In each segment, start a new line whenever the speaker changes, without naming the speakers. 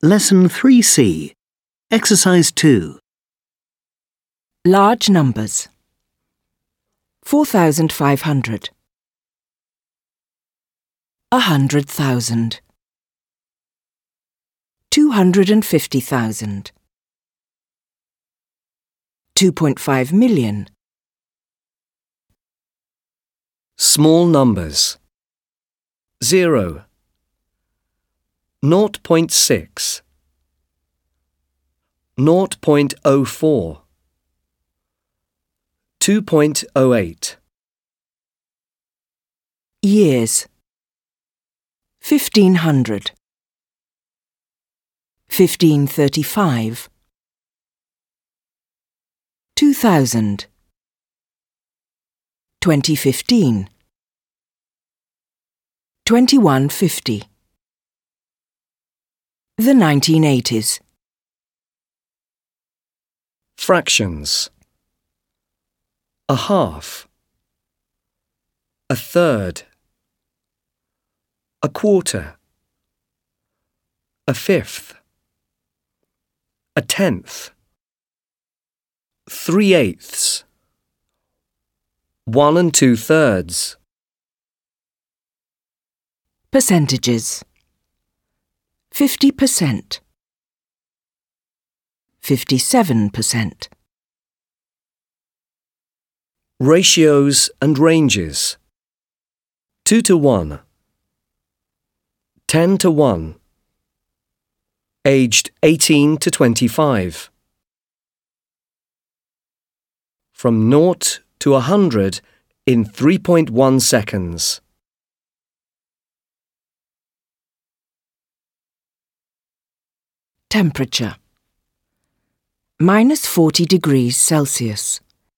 Lesson 3C, Exercise 2.
Large numbers. 4,500. 100,000. 250,000. 2.5 million.
Small numbers. 0, 0.6, 0.04, 2.08.
Years. 1,500. 1,535. 2,000. 2015. 2150. The 1980s.
Fractions. A half, a third, a quarter, a fifth, a tenth, 3/8, 1 2/3.
Percentages. 50%. 57%.
Ratios and ranges. 2:1, 10:1, aged 18 to 25. From 0 to 100 in 3.1 seconds.
Temperature. -40 degrees Celsius.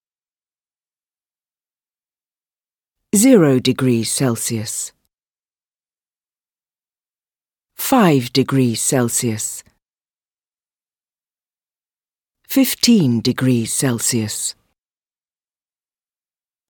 0 degrees Celsius. 5 degrees Celsius. 15 degrees Celsius.